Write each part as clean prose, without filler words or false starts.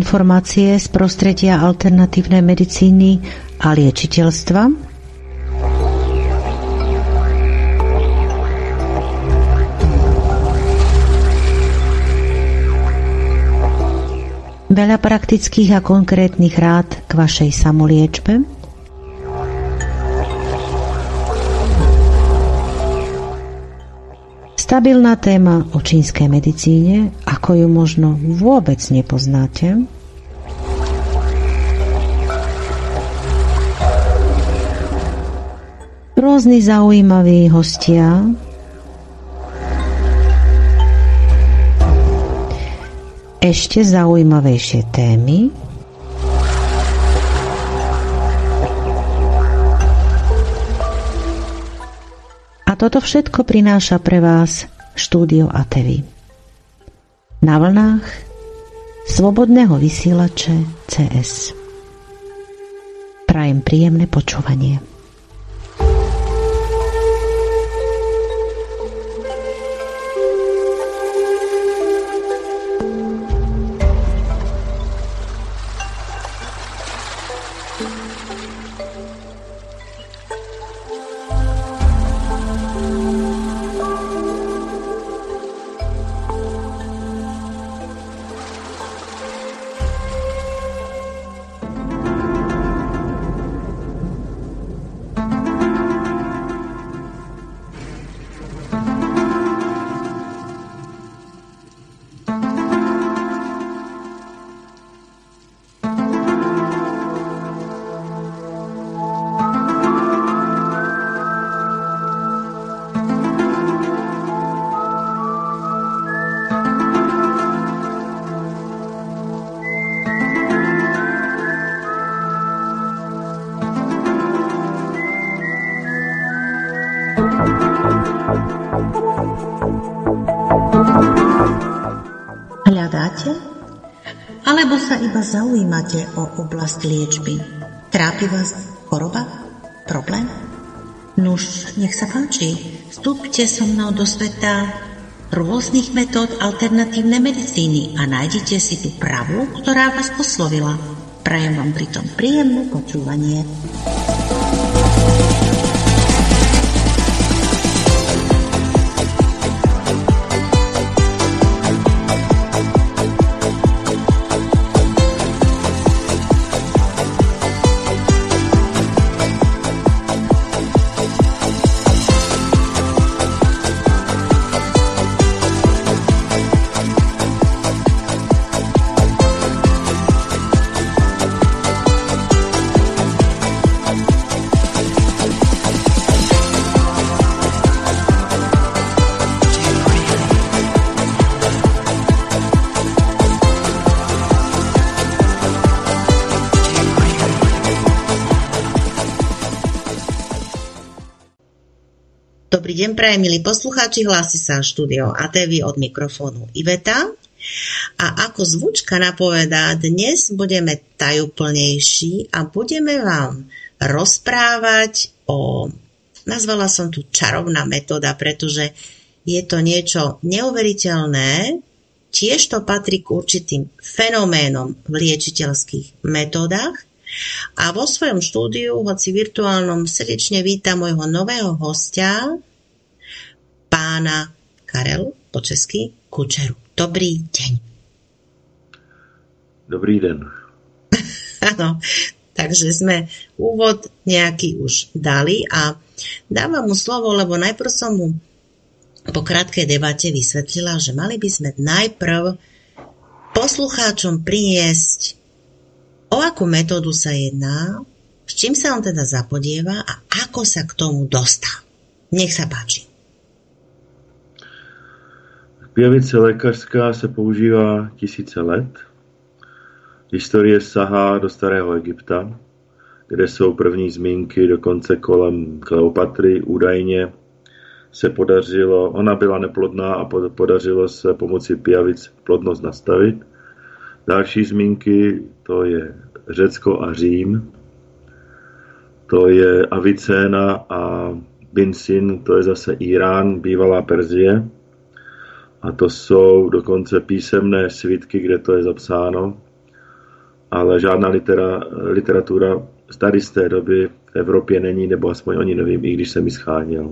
informácie z prostredia alternatívnej medicíny a liečiteľstva. Veľa praktických a konkrétnych rád k vašej samoliečbe. Stabilná téma o čínskej medicíne, ako ju možno vôbec nepoznáte. Rôzni zaujímaví hostia. Ešte zaujímavejšie témy. A toto všetko prináša pre vás štúdio ATEVI. Na vlnách slobodného vysielače CS. Prajem príjemné počúvanie. Hľadáte? Alebo sa iba zaujímate o oblasť liečby? Trápi vás choroba? Problém? Nuž, nech sa páči, vstúpte so mnou do sveta rôznych metód alternatívnej medicíny a nájdete si tú pravú, ktorá vás oslovila. Prajem vám pritom príjemné počúvanie. Dobrý deň, prajem, milí poslucháči, hlási sa štúdio ATEVI od mikrofónu Iveta. A ako zvučka napovedá, dnes budeme tajúplnejší a budeme vám rozprávať o, nazvala som tu čarovná metóda, pretože je to niečo neuveriteľné, tiež to patrí k určitým fenoménom v liečiteľských metódach. A vo svojom štúdiu, hoci virtuálnom, srdečne vítam môjho nového hostia, pána Karel, po česky, Kučeru. Dobrý deň. Dobrý den. Áno, takže sme úvod nejaký už dali a dávam mu slovo, lebo najprv som mu po krátkej debate vysvetlila, že mali by sme najprv poslucháčom priniesť, o akú metódu sa jedná, s čím sa on teda zapodieva a ako sa k tomu dostal. Nech sa páči. Pijavice lékařská se používá tisíce let. Historie sahá do starého Egypta, kde jsou první zmínky dokonce kolem Kleopatry. Údajně se podařilo, ona byla neplodná a podařilo se pomocí pijavic plodnost nastavit. Další zmínky, to je Řecko a Řím, to je Avicéna a Binsin, to je zase Irán, bývalá Perzie. A to jsou dokonce písemné svitky, kde to je zapsáno. ale žádná literatura tady z té doby v Evropě není, nebo aspoň oni nevím, i když jsem ji scháněl.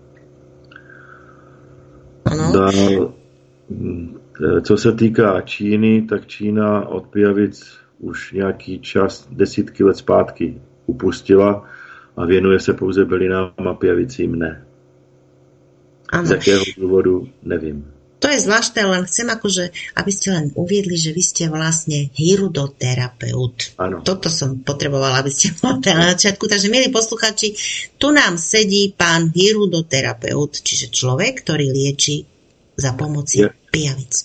Dál, co se týká Číny, tak Čína od pijavic už nějaký čas, desítky let zpátky upustila a věnuje se pouze bylinám a pijavicím ne. Ano. Z jakého důvodu, nevím. To je zvláštne, len chcem akože, aby ste len uviedli, že vy ste vlastne hirudoterapeut. Áno. Toto som potrebovala, aby ste povedali na začiatku. Takže, milí posluchači, tu nám sedí pán hirudoterapeut, čiže človek, ktorý lieči za pomoci pijavic.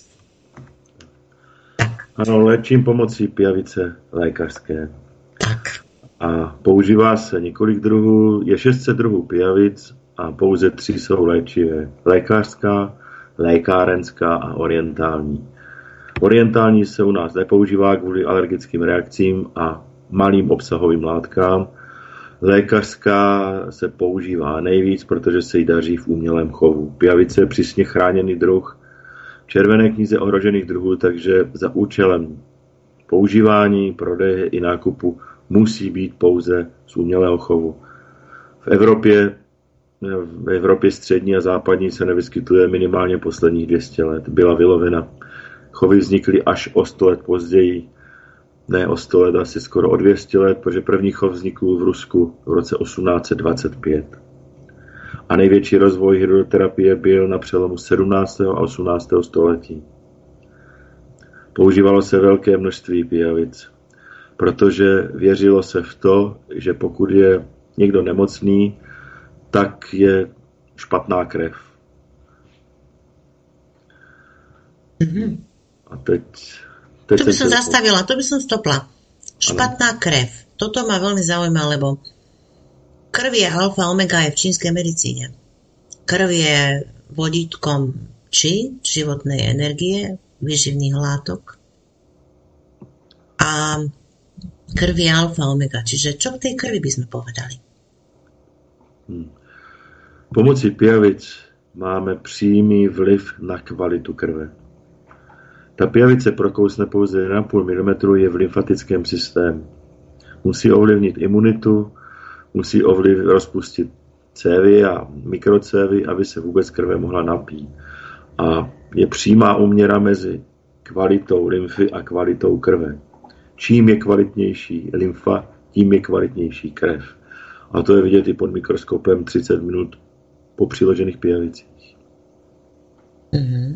Tak. Áno, léčím pomocí pijavice lékařské. Tak. A používá se několik druhů, je 600 druhů pijavic a pouze 3 jsou léčivé. Lékařská, lékárenská a orientální. Orientální se u nás nepoužívá kvůli alergickým reakcím a malým obsahovým látkám. Lékařská se používá nejvíc, protože se jí daří v umělém chovu. Pijavice je přísně chráněný druh v červené knize ohrožených druhů, takže za účelem používání, prodeje i nákupu musí být pouze z umělého chovu. V Evropě střední a západní se nevyskytuje minimálně posledních 200 let. Byla vylovena. Chovy vznikly až o 100 let později. Ne o 100 let, asi skoro o 200 let, protože první chov vznikl v Rusku v roce 1825. A největší rozvoj hydroterapie byl na přelomu 17. a 18. století. Používalo se velké množství pijavic, protože věřilo se v to, že pokud je někdo nemocný, tak je špatná krev. Mm-hmm. A teď to by som zastavila, to by som stopla. Špatná krev. Toto ma veľmi zaujíma, lebo krv je alfa omega aj v čínskej medicíne. Krv je vodítkom životnej energie, výživných látok. A krv je alfa omega. Čiže čo k tej krvi by sme povedali? Pomocí pijavic máme přímý vliv na kvalitu krve. Ta pijavice prokousne pouze 1,5 mm je v lymfatickém systému. Musí ovlivnit imunitu, musí rozpustit cévy a mikrocévy, aby se vůbec krve mohla napít. A je přímá úměra mezi kvalitou lymfy a kvalitou krve. Čím je kvalitnější lymfa, tím je kvalitnější krev. A to je vidět i pod mikroskopem 30 minut po přiložených pijavicích. Mm-hmm.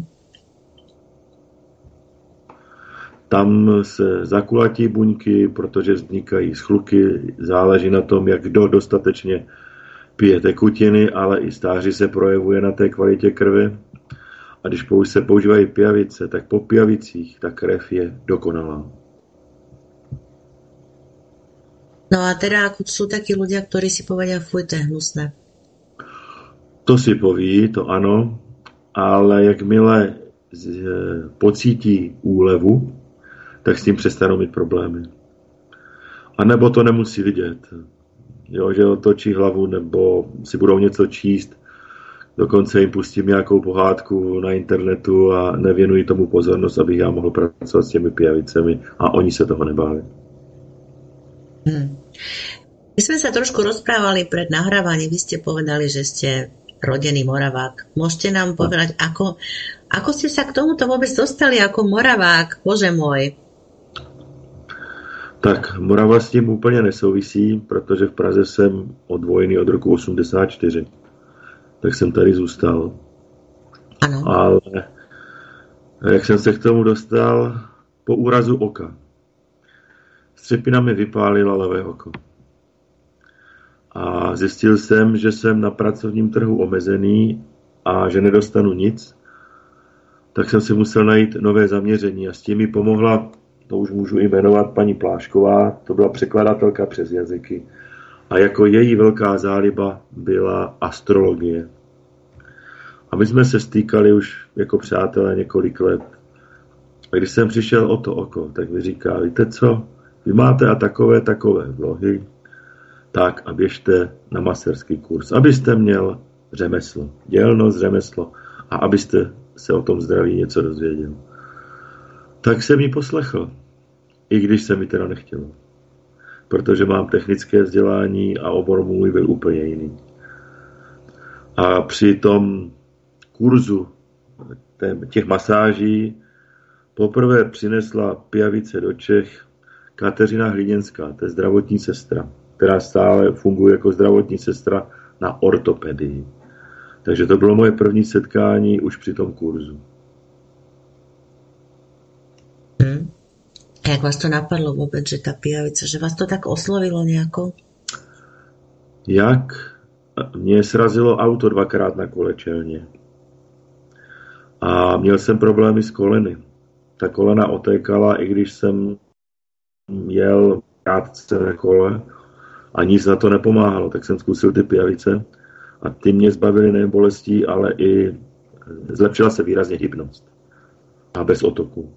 Tam se zakulatí buňky, protože vznikají schluky, záleží na tom, jak kdo dostatečně pije tekutiny, ale i stáří se projevuje na té kvalitě krve. A když se používají pijavice, tak po pijavicích ta krev je dokonalá. No a teda, ako sú takí ľudia, ktorí si povedia, fuj, to je hnusné. To si poví, to ano, ale jakmile pocítí úlevu, tak s tím přestanou mít problémy. A nebo to nemusí vidět. Jo, že otočí hlavu, nebo si budou něco číst, dokonce jim pustím nějakou pohádku na internetu a nevěnují tomu pozornost, abych já mohl pracovat s těmi pijavicemi a oni se toho nebáli. My sme sa trošku rozprávali pred nahrávaním, vy ste povedali, že ste rodený Moravák. Môžete nám povedať, ako ste sa k tomuto vôbec dostali ako Moravák, bože môj? Tak Morava s tím úplně nesouvisí, protože v Praze jsem od vojny od roku 84. Tak jsem tady zůstal. Ano. Ale jak jsem se k tomu dostal? Po úrazu oka. Střepina mi vypálila levé oko. A zjistil jsem, že jsem na pracovním trhu omezený a že nedostanu nic. Tak jsem si musel najít nové zaměření a s tím mi pomohla, to už můžu jmenovat, paní Plášková, to byla překladatelka přes jazyky. A jako její velká záliba byla astrologie. A my jsme se stýkali už jako přátelé několik let. A když jsem přišel o to oko, tak mi říká, víte co, vy máte a takové vlohy, tak a běžte na masterský kurz, abyste měl řemeslo, dělnost, řemeslo a abyste se o tom zdraví něco dozvěděl. Tak jsem ji poslechl. I když se mi teda nechtělo. Protože mám technické vzdělání a obor můj byl úplně jiný. A při tom kurzu těch masáží poprvé přinesla pijavice do Čech Kateřina Hliněnská, to je zdravotní sestra, která stále funguje jako zdravotní sestra na ortopedii. Takže to bylo moje první setkání už při tom kurzu. A jak vás to napadlo vôbec, že tá pijavica, že vás to tak oslovilo nejako? Jak? Mě srazilo auto 2krát na kolečelně. A měl jsem problémy s koleny. Ta kolena otékala, i když jsem jel krátce na kole a nic na to nepomáhalo, tak jsem zkusil ty pijavice a ty mě zbavily nejen bolestí, ale i zlepšila se výrazně hybnost a bez otoku.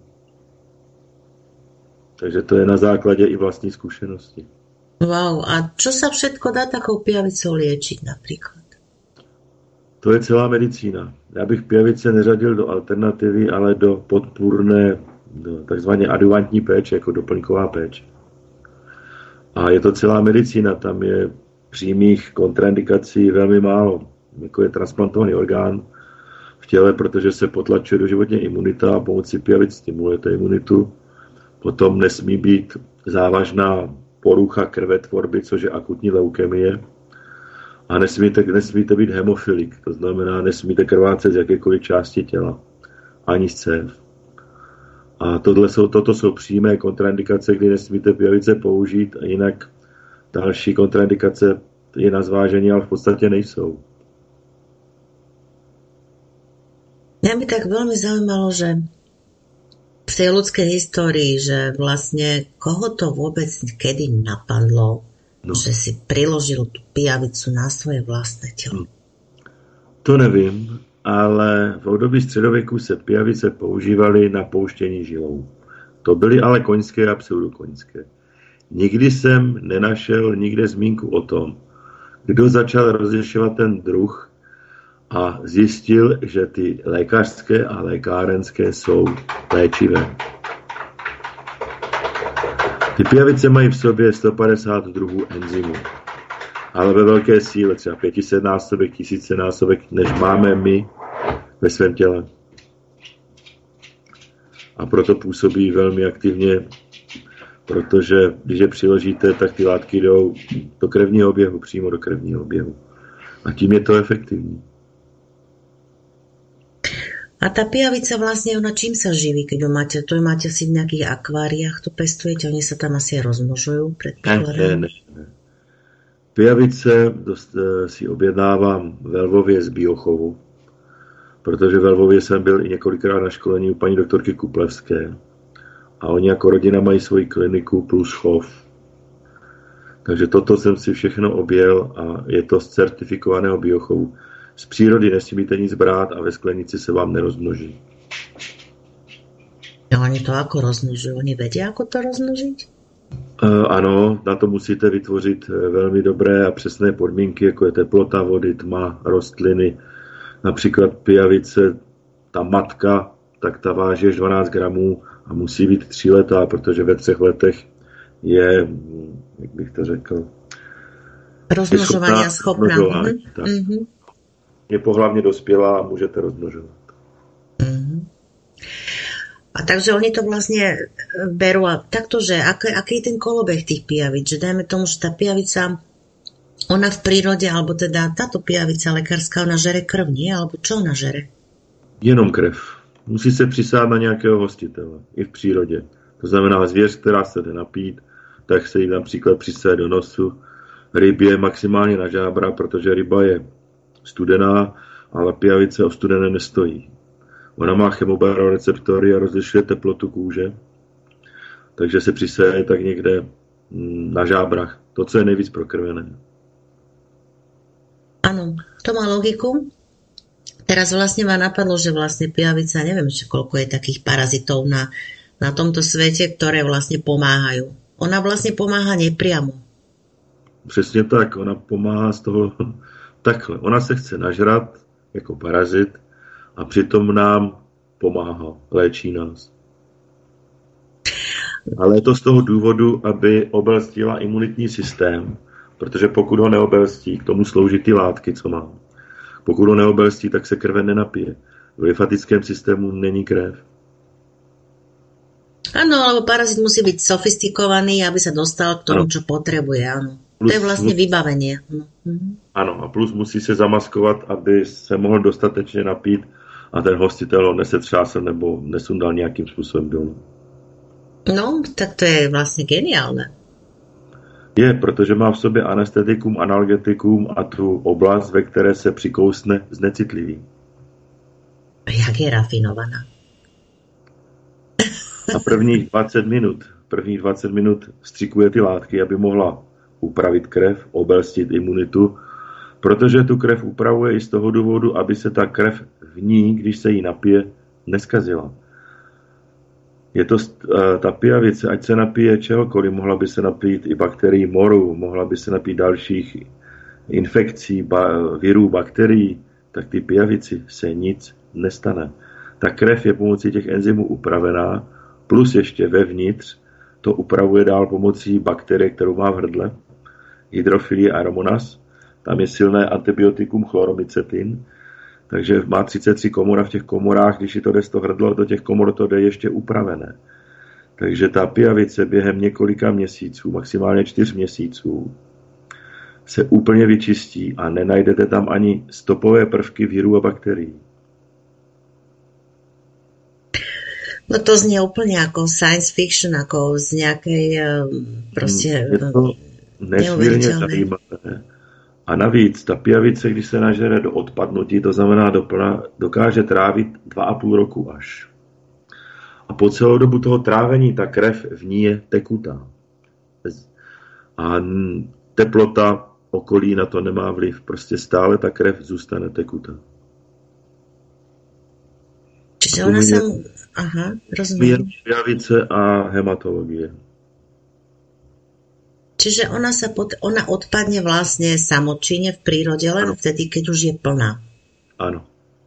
Takže to je na základě i vlastní zkušenosti. Wow, a čo sa všetko dá takou pijavicou liečiť napríklad? To je celá medicína. Já bych pijavice neřadil do alternativy, ale do podpůrné, do takzvané adjuvantní péče, jako doplňková péče. A je to celá medicína, tam je přímých kontraindikací velmi málo. Jako je transplantovaný orgán v těle, protože se potlačuje doživotně imunita a pomocí pijavic stimulujete imunitu. Potom nesmí být závažná porucha krvetvorby, což je akutní leukemie. A nesmíte být hemofilik, to znamená, nesmíte krvácet z jakékoliv části těla, ani z cév. A toto jsou přímé kontraindikace, kdy nesmíte pijavice použít, a jinak další kontraindikace je na zvážení, ale v podstatě nejsou. Mňa by tak veľmi zaujímalo, že v tej ľudskej histórii, že vlastne koho to vôbec kedy napadlo, že si priložil tú pijavicu na svoje vlastné tělo. To nevím, ale v období středověku se pijavice používaly na pouštění žilou. To byly ale koňské a pseudokoňské. Nikdy jsem nenašel nikde zmínku o tom, kdo začal rozlišovat ten druh a zjistil, že ty lékařské a lékárenské jsou léčivé. Ty pijavice mají v sobě 150 druhů enzymů, ale ve velké síle, třeba 500násobek, 1000násobek, než máme my ve svém těle. A proto působí velmi aktivně, protože když je přiložíte, tak ty látky jdou do krevního oběhu, přímo do krevního oběhu. A tím je to efektivní. A tá pijavica vlastne, ona čím sa živí, keď ju máte? To ju máte si v nejakých akváriách, to pestujete, oni sa tam asi aj rozmnožujú, predpokladám? Ne. Pijavice si objednávám ve Lvově z biochovu, protože ve Lvově jsem byl i několikrát na školení u paní doktorky Kuplevské. A oni jako rodina mají svoji kliniku plus chov. Takže toto jsem si všechno objel a je to z certifikovaného biochovu. Z přírody nesmíte nic brát a ve sklenici se vám nerozmnoží. No, oni to ako rozmnožujú? Oni vedia, ako to rozmnožiť? Ano, na to musíte vytvořit velmi dobré a přesné podmínky, jako je teplota vody, tma, rostliny. Například pijavice, ta matka, tak ta váží až 12 gramů a musí být 3letá, protože ve 3 letech je, jak bych to řekl, rozmnožovania schopná. Je pohlavně dospělá a můžete rozmnožovat. A takže oni to vlastne berú a takto, že aký je ten kolobeh tých pijavic, že dajme tomu, že tá pijavica, ona v prírode, alebo teda táto pijavica lekárska, ona žere krv, nie? Alebo čo ona žere? Jenom krev. Musí se přisát na nějakého hostitele, i v přírodě. To znamená zvěř, která se jde napít, tak se jí například přisaje do nosu. Rybě maximálně na žábra, protože ryba je studená, ale pijavice o studené nestojí. Ona má chemobaroreceptory a rozlišuje teplotu kůže, takže se přisaje tak někde na žábrach. To, co je nejvíc prokrvené. Áno, to má logiku. Teraz vlastne ma napadlo, že vlastne pijavica, neviem, že koľko je takých parazitov na tomto svete, ktoré vlastne pomáhajú. Ona vlastne pomáha nepriamo. Přesně tak, ona pomáhá z toho takhle. Ona se chce nažrat jako parazit a přitom nám pomáhá, léčí nás. Ale je to z toho důvodu, aby obelstila imunitní systém, protože pokud ho neobelstí, k tomu slouží ty látky, co má. Pokud ho neobelstí, tak se krve nenapije. V lymfatickém systému není krev. Áno, lebo parazit musí byť sofistikovaný, aby sa dostal k tomu, čo potrebuje. Áno. To je vlastne vybavenie. Ano, a plus musí se zamaskovat, aby se mohl dostatečně napít a ten hostitel ho nesetřásl nebo nesundal nějakým způsobem dolů. No, tak to je vlastně geniálne. Je, protože má v sobě anestetikum, analgetikum a tu oblast, ve které se přikousne znecitlivý. Jak je rafinovaná. A prvních 20 minut vstřikuje ty látky, aby mohla upravit krev, obelstit imunitu, protože tu krev upravuje i z toho důvodu, aby se ta krev v ní, když se jí napije, neskazila. Je to ta pijavice, ať se napije čehokoliv, mohla by se napít i bakterií moru, mohla by se napít dalších infekcí, virů, bakterií, tak ty pijavici se nic nestane. Ta krev je pomocí těch enzymů upravená, plus ještě vevnitř to upravuje dál pomocí bakterie, kterou má v hrdle, Hydrophila aeromonas. Tam je silné antibiotikum chloromicetin, takže má 33 komor a v těch komorách, když je to jde z toho hrdla, do těch komor to jde ještě upravené. Takže ta pijavice během několika měsíců, maximálně 4 měsíců, se úplně vyčistí a nenajdete tam ani stopové prvky virů a bakterií. No to znie úplne ako science fiction, ako z nejakej proste je to nesmírně zajímavé. A navíc ta pijavice, když se nažere do odpadnutí, to znamená dokáže trávit 2,5 roku až. A po celou dobu toho trávení ta krev v ní je tekutá. A teplota okolí na to nemá vliv. Prostě stále ta krev zůstane tekutá. Čiže ona sa... Aha, rozumiem. Pijavice a hematologie. Čiže ona odpadne vlastne samočinne v prírode len vtedy, keď už je plná. Ano.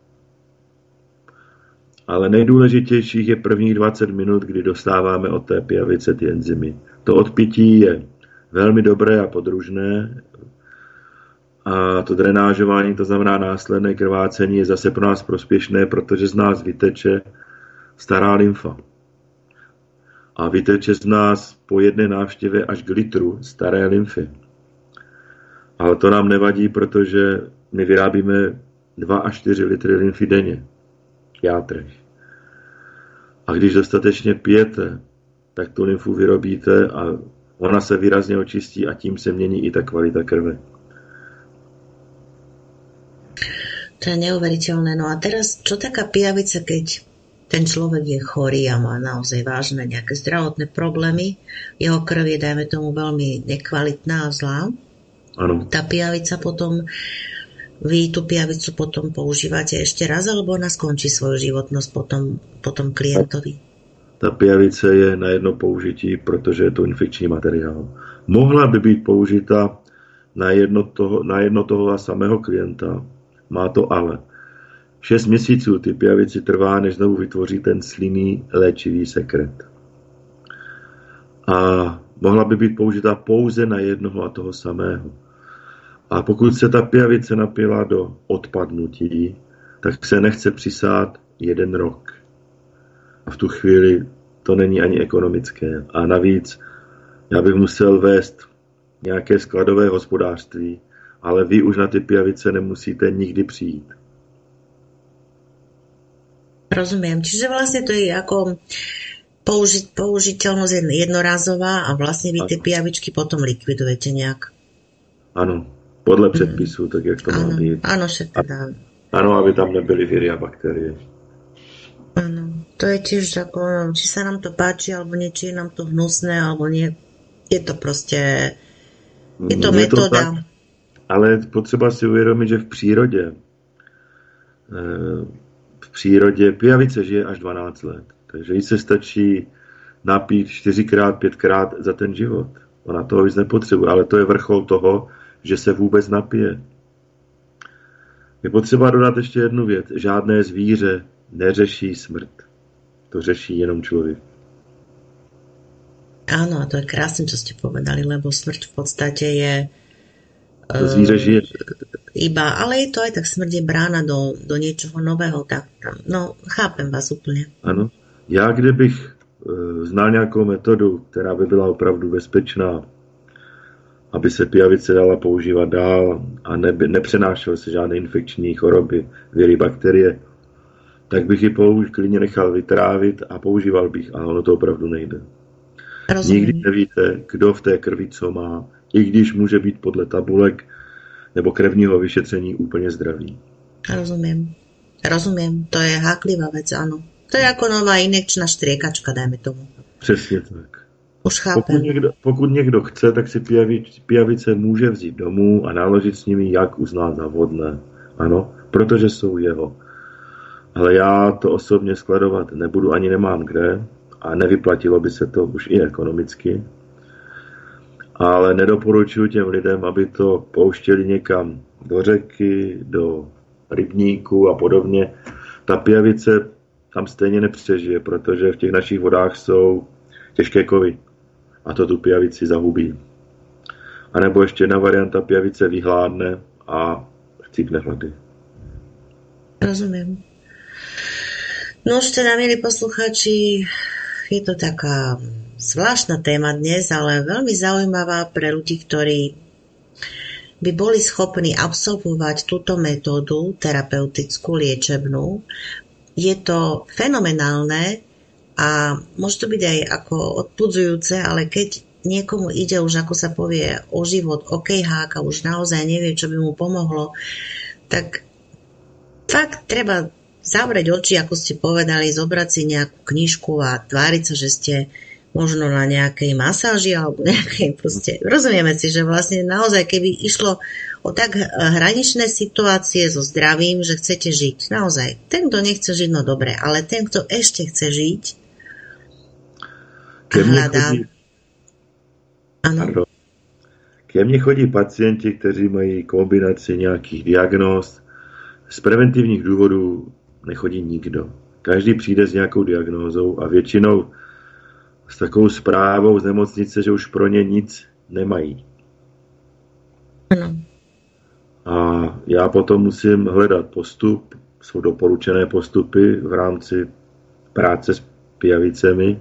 Ale nejdůležitějších je prvních 20 minut, kdy dostáváme od té pijavice ty enzymy. To odpití je velmi dobré a podružné. A to drenážování, to znamená následné krvácení, je zase pro nás prospěšné, protože z nás vyteče stará lymfa. A vyteče z nás po jedné návštěvě až k litru staré lymfy. Ale to nám nevadí, protože my vyrábíme 2 až 4 litry lymfy denně v játrech. A když dostatečně pijete, tak tu lymfu vyrobíte a ona se výrazně očistí a tím se mění i ta kvalita krve. To je neuveriteľné. No a teraz, čo taká pijavica, keď ten človek je chorý a má naozaj vážne nejaké zdravotné problémy, jeho krv je, dajme tomu, veľmi nekvalitná a zlá. Ano. Tá pijavica potom, vy tú pijavicu potom používate ešte raz, alebo ona skončí svoju životnosť potom klientovi? Ta pijavice je na jedno použití, protože je to infekční materiál. Mohla by být použita na jedno toho samého klienta. Má to ale. 6 měsíců ty pijavici trvá, než znovu vytvoří ten slinný léčivý sekret. A mohla by být použita pouze na jednoho a toho samého. A pokud se ta pijavice napila do odpadnutí, tak se nechce přisát 1 rok. A v tu chvíli to není ani ekonomické. A navíc já bych musel vést nějaké skladové hospodářství, ale vy už na ty pijavice nemusíte nikdy přijít. Rozumiem. Čiže vlastne to je ako použiteľnosť jednorázová a vlastne vy tie pijavičky potom likvidujete nejak. Ano, podle předpisů, tak jak to má být. Áno, však teda. Ano, aby tam nebyly viry a bakterie. Áno, to je tiež ako, či sa nám to páči, alebo nie, či je nám to hnusné, alebo nie. Je to proste, je to metóda. Ale potřeba si uvědomit, že v přírodě pijavice žije až 12 let. Takže jí se stačí napít 4x, 5x za ten život. Ona toho víc nepotřebuje, ale to je vrchol toho, že se vůbec napije. Je potřeba dodat ještě jednu věc. Žádné zvíře neřeší smrt. To řeší jenom člověk. Áno, a to je krásne, čo ste povedali, lebo smrť v podstate je To zvíře žije. iba, ale je to aj tak, smrť je brána do niečoho nového, tak no, chápem vás úplne. Ano. Já kdybych znal nějakou metodu, která by byla opravdu bezpečná, aby se pijavice dala používat dál a nepřenášel se žádné infekční choroby, viry, bakterie, tak bych ji klidně nechal vytrávit a používal bych, ale ono to opravdu nejde. Rozumím. Nikdy nevíte, kdo v té krvi co má, i když může být podle tabulek nebo krevního vyšetření úplně zdravý. Rozumiem. To je háklivá vec, áno. To je ako nová injekčná štriekačka, dajme tomu. Přesně tak. Už chápem. Pokud někdo chce, tak si pijavice může vzít domů a naložit s nimi, jak uzná za vhodné. Ano, protože jsou jeho. Ale já to osobně skladovat nebudu, ani nemám kde a nevyplatilo by se to už i ekonomicky. Ale nedoporučuji těm lidem, aby to pouštěli někam do řeky, do rybníku a podobně. Ta pijavice tam stejně nepřežije, protože v těch našich vodách jsou těžké kovy a to tu pijavici zahubí. A nebo ještě jedna varianta, pijavice vyhládne a chcípne hlady. Rozumiem. No už teda, milí poslucháči, je to taká zvláštna téma dnes, ale veľmi zaujímavá pre ľudí, ktorí by boli schopní absolvovať túto metódu terapeutickú, liečebnú. Je to fenomenálne a môže to byť aj ako odpudzujúce, ale keď niekomu ide už, ako sa povie, o život, o kejhák a už naozaj nevie, čo by mu pomohlo, tak fakt treba zavrieť oči, ako ste povedali, zobrať si nejakú knižku a tváriť sa, že ste možno na nejakej masáži alebo nejakej proste. Rozumieme si, že vlastne naozaj, keby išlo o tak hraničné situácie so zdravím, že chcete žiť. Naozaj. Ten, kto nechce žiť, no dobre, ale ten, kto ešte chce žiť a hľadá. Ano. Ke mně chodí pacienti, kteří mají kombinaci nějakých diagnóz. Z preventivních důvodů nechodí nikdo. Každý přijde s nějakou diagnózou a většinou s takovou zprávou z nemocnice, že už pro ně nic nemají. Ano. A já potom musím hledat postup, jsou doporučené postupy v rámci práce s pijavicemi,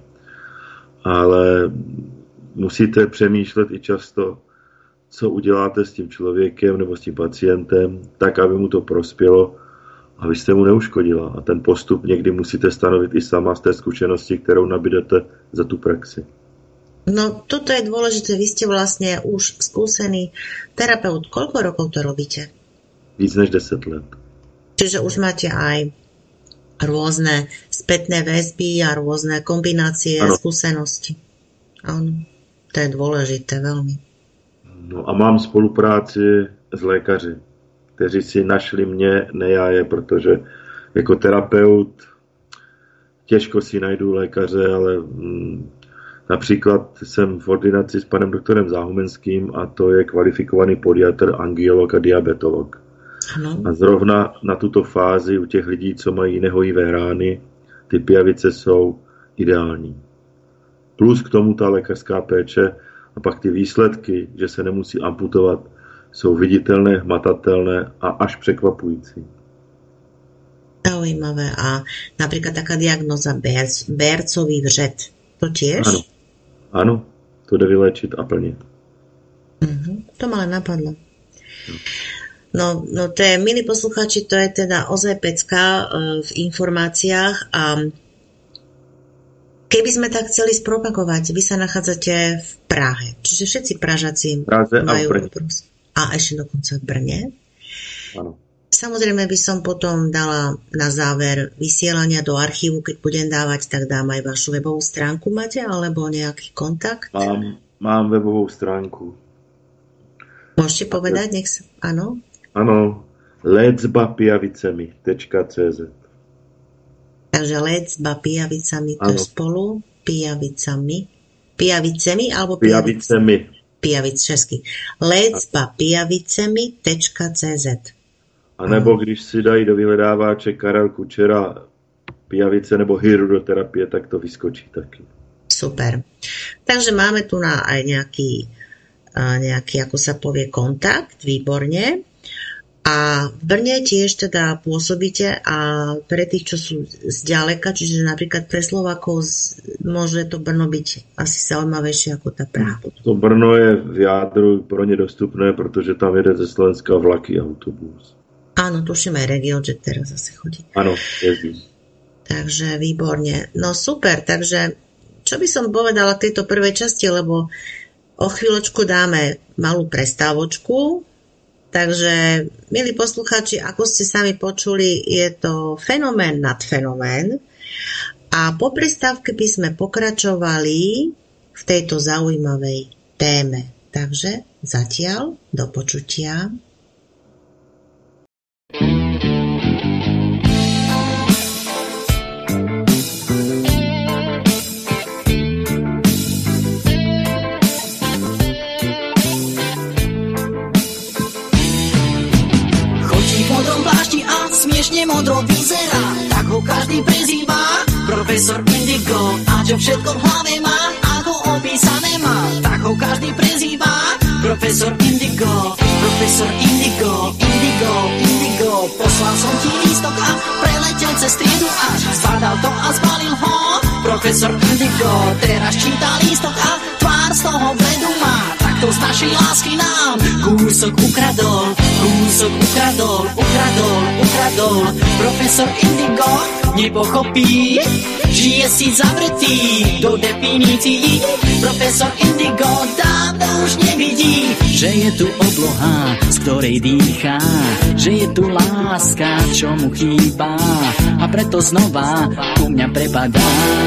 ale musíte přemýšlet i často, co uděláte s tím člověkem nebo s tím pacientem, tak, aby mu to prospělo, abyste mu neuškodila. A ten postup někdy musíte stanovit i sama z té zkušenosti, kterou nabídete za tu praxi. No, toto je dôležité. Vy ste vlastne už skúsený terapeut. Koľko rokov to robíte? Víc než 10 let. Čiže už máte aj rôzne spätné väzby a rôzne kombinácie skúsenosti. Áno, to je dôležité veľmi. No a mám spolupráci s lékaři, kteří si našli mě, ne já je, protože jako terapeut těžko si najdu lékaře, ale například jsem v ordinaci s panem doktorem Záhumenským a to je kvalifikovaný podiatr, angiolog a diabetolog. Ano. A zrovna na tuto fázi u těch lidí, co mají nehojivé rány, ty pijavice jsou ideální. Plus k tomu ta lékařská péče a pak ty výsledky, že se nemusí amputovat, jsou viditelné, hmatatelné a až překvapující. Zaujímavé. A napríklad taká diagnoza Bércový vřet. To tiež? Ano, to jde vyléčit a plnit. To ma len napadlo. No to je, milí poslucháči, to je teda ozaj pecka v informáciách a keby sme tak chceli spropagovať, vy sa nachádzate v Prahe, čiže všetci Pražaci majú a ešte dokonca v Brne. Áno. Samozrejme by som potom dala na záver vysielania do archívu, keď budem dávať, tak dám aj vašu webovú stránku, máte, alebo nejaký kontakt? Mám webovou stránku. Môžete povedať, nech sa... Áno? Áno, liečbapijavicemi.cz. Takže liečbapijavicami, to je spolu, pijavicemi, alebo pijavicemi. Česky. liečbapijavicemi.cz. A nebo když si dají do vyhledávače Karel Kučera pijavice nebo hydroterapie, tak to vyskočí taky. Super. Takže máme tu aj nejaký, ako sa povie, kontakt, výborne. A v Brne tiež teda pôsobíte a pre tých, čo sú zďaleka, čiže napríklad pre Slovákov môže to Brno byť asi zaujímavejšie ako tá Praha. To Brno je v jádru pro ně dostupné, protože tam jede ze Slovenska vlaky a autobus. Áno, tuším aj RegioJet teraz zase chodí. Áno, jezdí. Takže výborne. No super, takže čo by som povedala k tejto prvej časti, lebo o chvíľočku dáme malú prestávočku. Takže, milí poslucháči, ako ste sami počuli, je to fenomén nad fenomén. A po prestávke by sme pokračovali v tejto zaujímavej téme. Takže zatiaľ do počutia. Smiešne modro vyzerá, tak ho každý prezýva Profesor Indigo. A čo všetko v hlave má, ako opísané má, tak ho každý prezýva Profesor Indigo. Profesor Indigo, Indigo, Indigo. Poslal som ti lístok a preletel cez triedu až zbadal to a zbalil ho Profesor Indigo. Teraz číta lístok a tvár z toho bledu má. To z našej lásky nám kúsok ukradol, ukradol. Profesor Indigo nepochopí, žije si zavretý do definícií. Profesor Indigo dávno už nevidí, že je tu obloha, z ktorej dýchá, že je tu láska, čo mu chýba, a preto znova u mňa prepadá.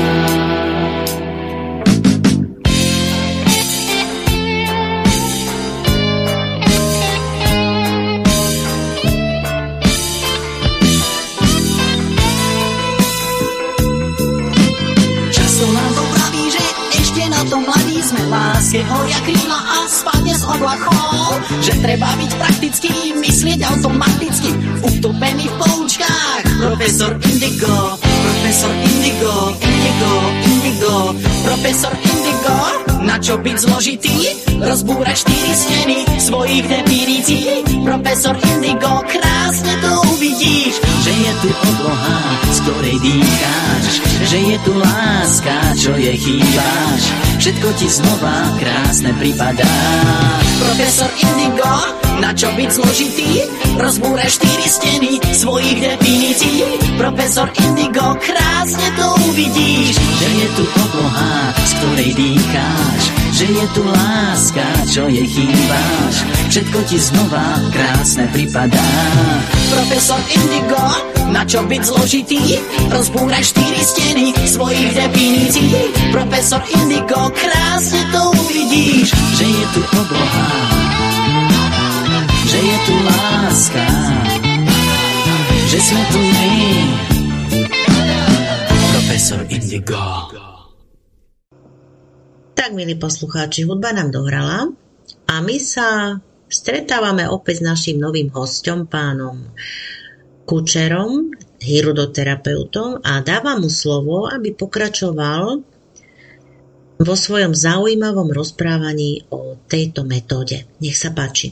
Láske horia krídla a spadne z oblakov, že treba byť praktický, myslieť automaticky, utopený v poučkách. Profesor Indigo, Profesor Indigo, Indigo, Indigo. Profesor Indigo, na čo byť zložitý, rozbúrať 4 steny svojich definícií. Profesor Indigo, krásne to uvidíš, že je tu obloha, z ktorej dýcháš, že je tu láska, čo je chýbáš. Všetko ti znova krásne pripadá. Profesor Indigo, na čo byť zložitý, rozbúraj 4 steny svojich definícií. Profesor Indigo, krásne to uvidíš, že je tu obloha, z ktorej dýcháš, že je tu láska, čo je chýbáš. Všetko ti znova krásne pripadá. Profesor Indigo, na čo byť zložitý, rozbúraj 4 steny svojich definícií. Profesor Indigo, krásne to uvidíš, že je tu obloha, že je tu láska, že sme tu my. Profesor Indigo. Tak, milí poslucháči, hudba nám dohrala a my sa stretávame opäť s naším novým hosťom, pánom Kučerom, hirudoterapeutom, a dávam mu slovo, aby pokračoval vo svojom zaujímavom rozprávaní o tejto metóde. Nech sa páči.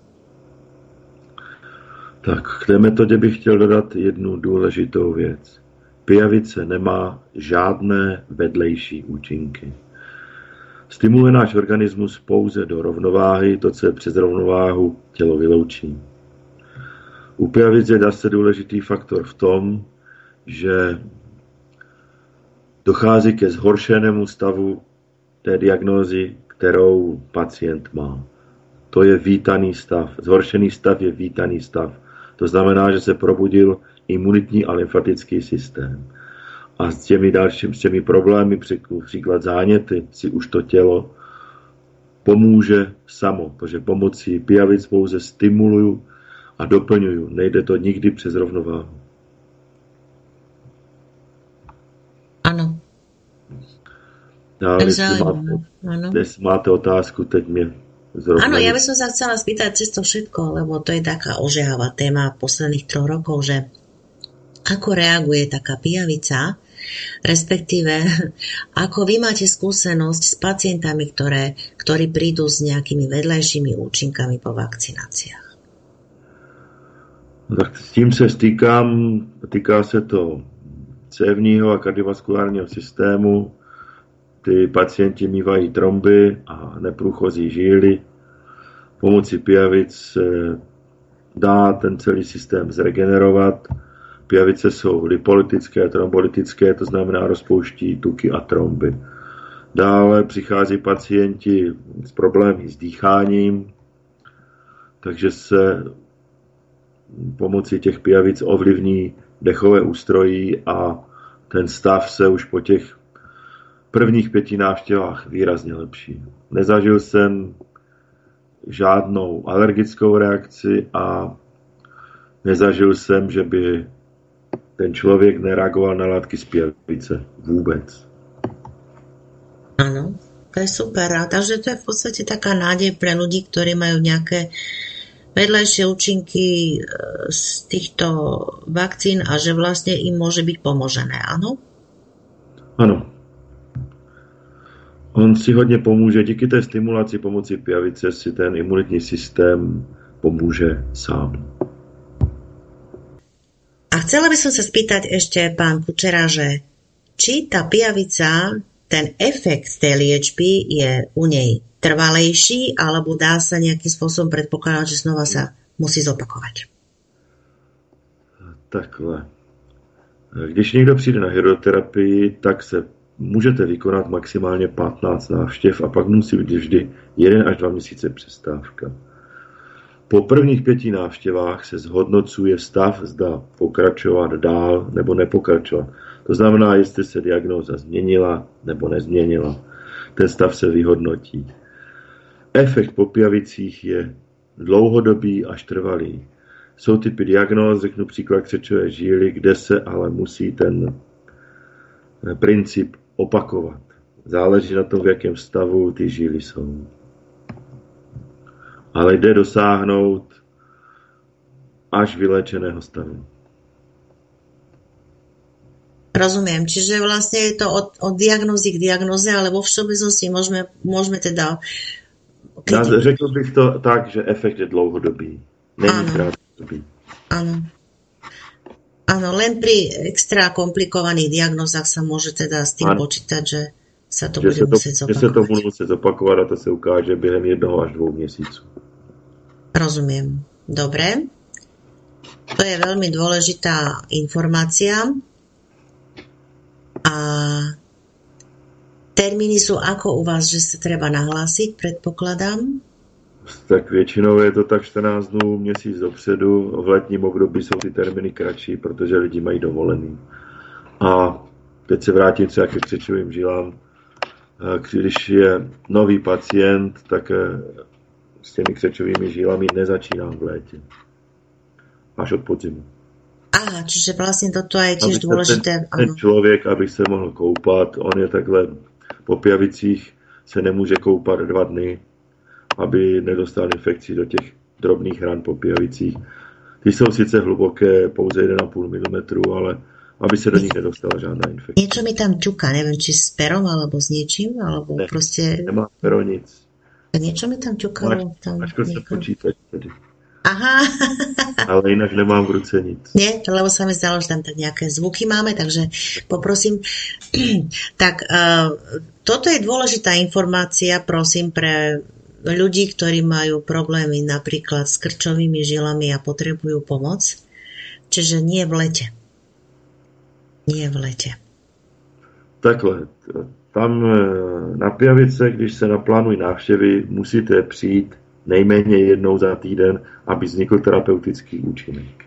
Tak, k té metodě bych chtěl dodat jednu důležitou věc. Pijavice nemá žádné vedlejší účinky. Stimuluje náš organismus pouze do rovnováhy, to, co je přes rovnováhu, tělo vyloučí. U pijavic je zase důležitý faktor v tom, že dochází ke zhoršenému stavu té diagnózy, kterou pacient má. To je vítaný stav. Zhoršený stav je vítaný stav. To znamená, že se probudil imunitní a lymfatický systém. A s těmi problémy, příklad záněty, si už to tělo pomůže samo, protože pomocí pijavic pouze stimuluju a doplňuju. Nejde to nikdy přes rovnováhu. Ano. Dále, jestli máte otázku, teď mě zrovna... Áno, ja by som sa chcela spýtať cez to všetko, lebo to je taká ožiahavá téma posledných 3 rokov, že ako reaguje taká pijavica, respektíve ako vy máte skúsenosť s pacientami, ktorí prídu s nejakými vedľajšími účinkami po vakcináciách? Tak s tím se stýkám, týká se to cévního a kardiovaskulárního systému. Ty pacienti mívají tromby a neprůchozí žíly. Pomocí pijavic se dá ten celý systém zregenerovat. Pijavice jsou lipolytické, trombolytické, to znamená rozpouští tuky a tromby. Dále přichází pacienti s problémy s dýcháním, takže se pomocí těch pijavic ovlivní dechové ústrojí a ten stav se už po těch prvních 5 návštěvách výrazně lepší. Nezažil jsem žádnou alergickou reakci a nezažil jsem, že by ten člověk nereagoval na látky z pijavice. Vůbec. Áno, to je super. A takže to je v podstate taká nádej pre ľudí, ktorí majú nejaké vedľajšie účinky z týchto vakcín a že vlastne im môže byť pomožené, áno? Ano. On si hodně pomůže, díky té stimulaci pomocí pijavice si ten imunitní systém pomůže sám. A chcela by som sa spýtať ešte, pán Kučera, že či tá pijavica, ten efekt tej liečby je u nej trvalejší, alebo dá sa nejakým spôsobom predpokladať, že znova sa musí zopakovať? Takhle. Když někdo přijde na hydroterapii, tak se můžete vykonat maximálně 15 návštěv a pak musí být vždy 1 až 2 měsíce přestávka. Po prvních 5 návštěvách se zhodnocuje stav, zda pokračovat dál nebo nepokračovat. To znamená, jestli se diagnóza změnila nebo nezměnila. Ten stav se vyhodnotí. Efekt po pijavicích je dlouhodobý až trvalý. Jsou typy diagnóz, řeknu příklad křečové žíly, kde se ale musí ten princip opakovat. Záleží na tom, v jakém stavu ty žíly jsou. Ale jde dosáhnout až vyléčeného stavu. Rozumiem. Čiže vlastne je to od diagnózy k diagnoze, ale vo všeobecnosti môžeme teda... Řekl bych to tak, že efekt je dlouhodobý. Není krátkodobý. Áno. Áno, len pri extra komplikovaných diagnózach sa môže teda s tým počítať, že sa to bude musieť zopakovať. Že sa to bude musieť zopakovať a to sa ukáže během 1 až 2 měsíců. Rozumiem. Dobre. To je veľmi dôležitá informácia. A termíny sú ako u vás, že sa treba nahlásiť, predpokladám? Tak většinou je to tak 14 dnů, měsíc dopředu. V letním období jsou ty termíny kratší, protože lidi mají dovolený. A teď se vrátím třeba ke křečovým žilám. Když je nový pacient, tak s těmi křečovými žilami nezačínám v létě. Až od podzimu. Aha, čiže vlastne toto je tiež dôležité. Ten člověk, aby se mohl koupat, on je takhle po pijavicích, se nemůže koupat 2 dny, aby nedostal infekci do těch drobných ran po pijavicích. Ty jsou sice hluboké, pouze 1,5 mm, ale aby se do nich nedostala žádná infekce. Niečo mi tam ťuká, neviem, či s perom, alebo s niečím, alebo ne, proste... Nemá pero nic. Niečo mi tam ťukalo. Máš se počítať tedy. Aha. Ale inak nemám v ruce nic. Nie, lebo sa mi zdalo, že tam tak nejaké zvuky máme, takže poprosím. Tak toto je dôležitá informácia, prosím, pre ľudí, ktorí majú problémy napríklad s krčovými žilami a potrebujú pomoc. Čiže nie v lete. Nie v lete. Takhle, tam na pijavice, když se naplánují návštěvy, musíte přijít nejméně 1 za týden, aby vznikl terapeutický účinek.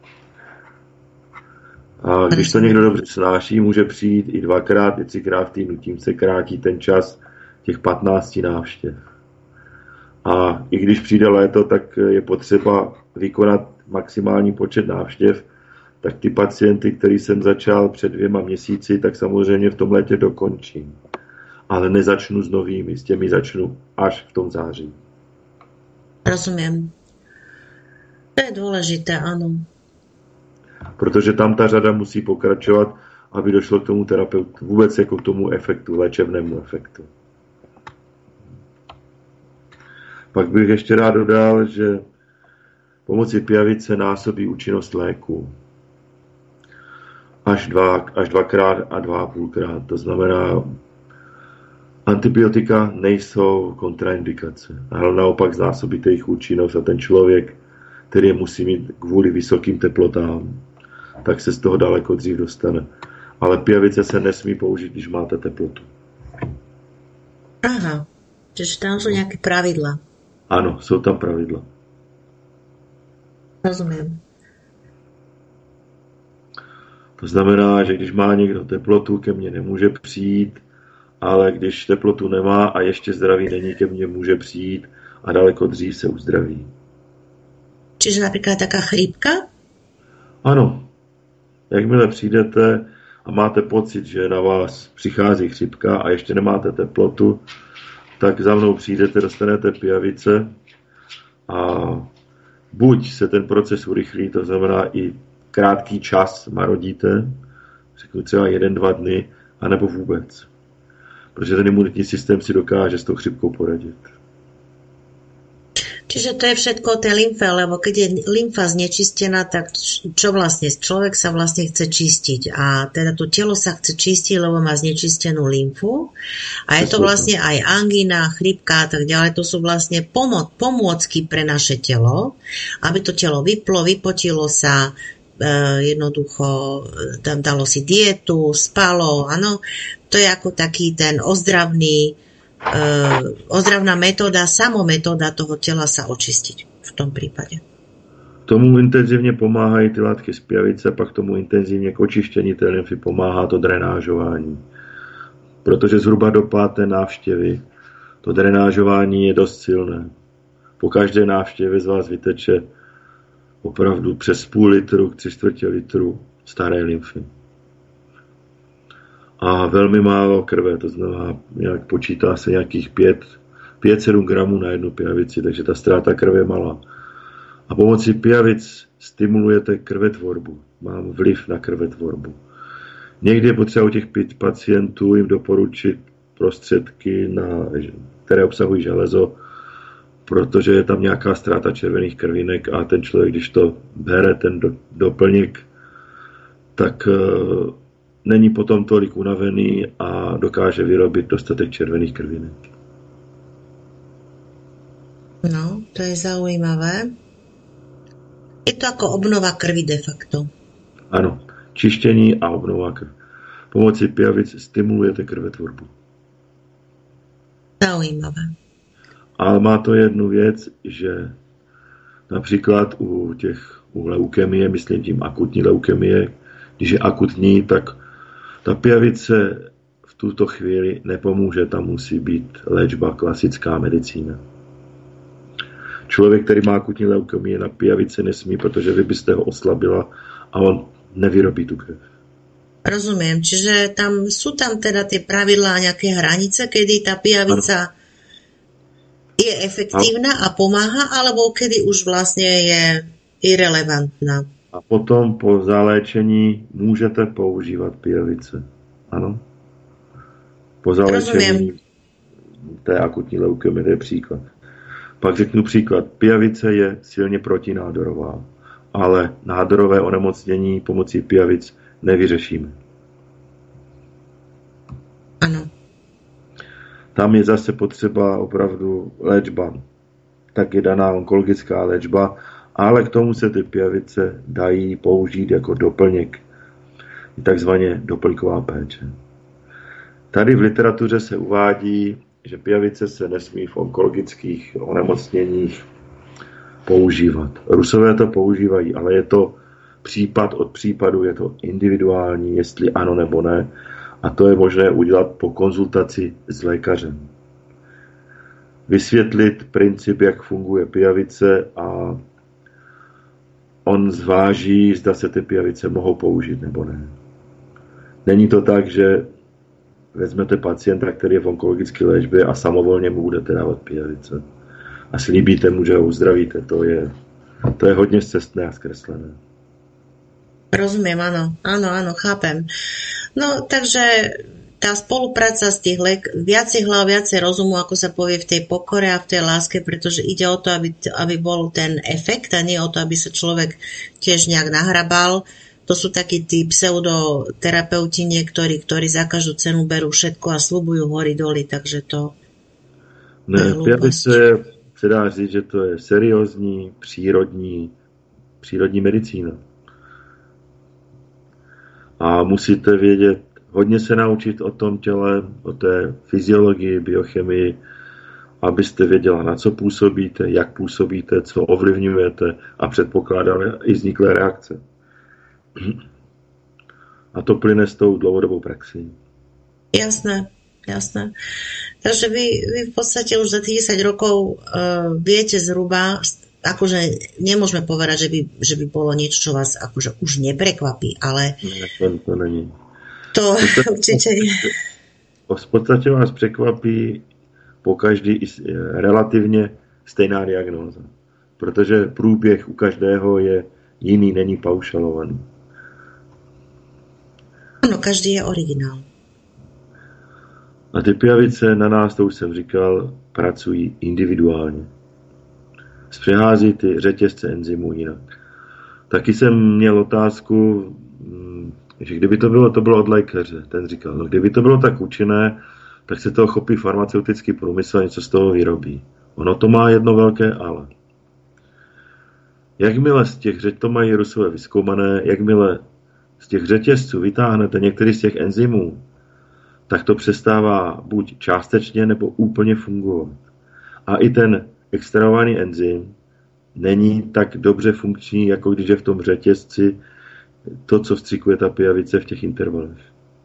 A když to někdo dobře snáší, může přijít i 2krát, i 3krát v týdnu, tím se krátí ten čas těch 15 návštěv. A i když přijde léto, tak je potřeba vykonat maximální počet návštěv, tak ty pacienty, který jsem začal před 2 měsíci, tak samozřejmě v tom létě dokončím. Ale nezačnu s novými, s těmi začnu až v tom září. Rozumiem. To je dôležité, áno. Protože tam ta řada musí pokračovat, aby došlo k tomu terapeutu, vůbec jako k tomu efektu, léčebnému efektu. Pak bych ještě rád dodal, že pomocí pijavice násobí účinnost léku. Až dvakrát a 2,5krát. To znamená, antibiotika nejsou kontraindikace, ale naopak znásobíte jejich účinnost a ten člověk, který je musí mít kvůli vysokým teplotám, tak se z toho daleko dřív dostane. Ale pijavice se nesmí použít, když máte teplotu. Aha, čiže tam jsou nějaké pravidla. Ano, jsou tam pravidla. Rozumím. To znamená, že když má někdo teplotu, ke mně nemůže přijít, ale když teplotu nemá a ještě zdravý není, ke mně může přijít a daleko dřív se uzdraví. Čiže například taká chrípka? Ano. Jakmile přijdete a máte pocit, že na vás přichází chřipka a ještě nemáte teplotu, tak za mnou přijdete, dostanete pijavice a buď se ten proces urychlí, to znamená i krátký čas marodíte, řeknu třeba 1-2 dny, anebo vůbec. Protože ten imunitní systém si dokáže s tou chřipkou poradit. Čiže to je všetko o tej lymfe, lebo keď je lymfa znečistená, tak čo vlastne? Človek sa vlastne chce čistiť a teda to telo sa chce čistiť, lebo má znečistenú lymfu a je to vlastne aj angína, chrípka a tak ďalej, to sú vlastne pomôcky pre naše telo, aby to telo vyplo, vypotilo sa, jednoducho tam dalo si dietu, spalo, áno, to je ako taký ten ozdravná metóda, samometóda toho těla sa očistiť v tom prípade. Tomu intenzivně pomáhají ty látky z pijavice, pak tomu intenzivně k očištění té lymfy pomáhá to drenážování. Protože zhruba do 5. návštěvy to drenážování je dost silné. Po každé návštěvě z vás vyteče opravdu přes půl litru k 3/4 litru staré lymfy. A velmi málo krve, to znamená, nějak počítá se nějakých 5-7 gramů na jednu pijavici, takže ta ztráta krve je malá. A pomocí pijavic stimulujete krvetvorbu, mám vliv na krvetvorbu. Někdy je potřeba u těch pacientů jim doporučit prostředky, které obsahují železo, protože je tam nějaká ztráta červených krvinek a ten člověk, když to bere, ten doplněk, tak není potom tolik unavený a dokáže vyrobit dostatek červených krvinek. No, to je zaujímavé. Je to jako obnova krvi de facto. Ano, čištění a obnova krvi. Pomocí pijavic stimulujete krvetvorbu. Zaujímavé. Ale má to jednu věc, že například u leukemie, myslím tím akutní leukemie, když je akutní, tak ta pijavice v tuto chvíli nepomůže, tam musí být léčba, klasická medicína. Člověk, který má akutní leukemii, na pijavice nesmí, protože vy byste ho oslabila a on nevyrobí tu krev. Rozumím, čiže sú tam teda tie pravidlá a nejaké hranice, kedy tá pijavica je efektívna a pomáha, alebo kedy už vlastne je irelevantná. A potom po zaléčení můžete používat pijavice. Ano. Po zaléčení té akutní leukemie, to je příklad. Pak řeknu příklad. Pijavice je silně protinádorová, ale nádorové onemocnění pomocí pijavic nevyřešíme. Ano. Tam je zase potřeba opravdu léčba. Tak je daná onkologická léčba, ale k tomu se ty pijavice dají použít jako doplněk, takzvaně doplňková péče. Tady v literatuře se uvádí, že pijavice se nesmí v onkologických onemocněních používat. Rusové to používají, ale je to případ od případu, je to individuální, jestli ano nebo ne. A to je možné udělat po konzultaci s lékařem. Vysvětlit princip, jak funguje pijavice a on zváží, zda se ty pijavice mohou použít nebo ne. Není to tak, že vezmete pacienta, který je v onkologické léčbě a samovolně mu budete dávat pijavice. A slíbíte mu, že ho uzdravíte. To je hodně scestné a zkreslené. Rozumiem, áno, chápem. No, takže tá spolupráca z tých viacej hlav, viacej rozumu, ako sa povie v tej pokore a v tej láske, pretože ide o to, aby bol ten efekt a nie o to, aby sa človek tiež nejak nahrabal. To sú takí tí pseudoterapeuti niektorí, ktorí za každú cenu berú všetko a sľubujú hory doly, takže to je hlúposť. Se dá říct, že to je seriózní, přírodní medicína. A musíte vědět, hodně se naučit o tom těle, o té fyziologii, biochemii, abyste věděla, na co působíte, jak působíte, co ovlivňujete a předpokládali i vzniklé reakce. A to plyne s tou dlouhodobou praxí. Jasné. Takže vy v podstate už za tých 10 rokov viete zhruba, akože nemôžeme povedať, že by bolo niečo, čo vás akože už neprekvapí, ale to není. To určite nie. V podstatě vás překvapí pokaždý relativně stejná diagnóza. Protože průběh u každého je jiný, není paušalovaný. Ano, každý je originál. A ty pijavice na nás, to už jsem říkal, pracují individuálně. Zpřehází ty řetězce enzymů jinak. Taky jsem měl otázku, že kdyby to bylo od lékaře, ten říkal, no kdyby to bylo tak účinné, tak se toho chopí farmaceutický průmysl a něco z toho vyrobí. Ono to má jedno velké ale. Jakmile z těch to mají Rusové vyzkoumané, jakmile z těch řetězců vytáhnete některý z těch enzymů, tak to přestává buď částečně nebo úplně fungovat. A i ten extrahovaný enzym není tak dobře funkční, jako když je v tom řetězci to, co vstřikuje ta pijavice v těch intervalech.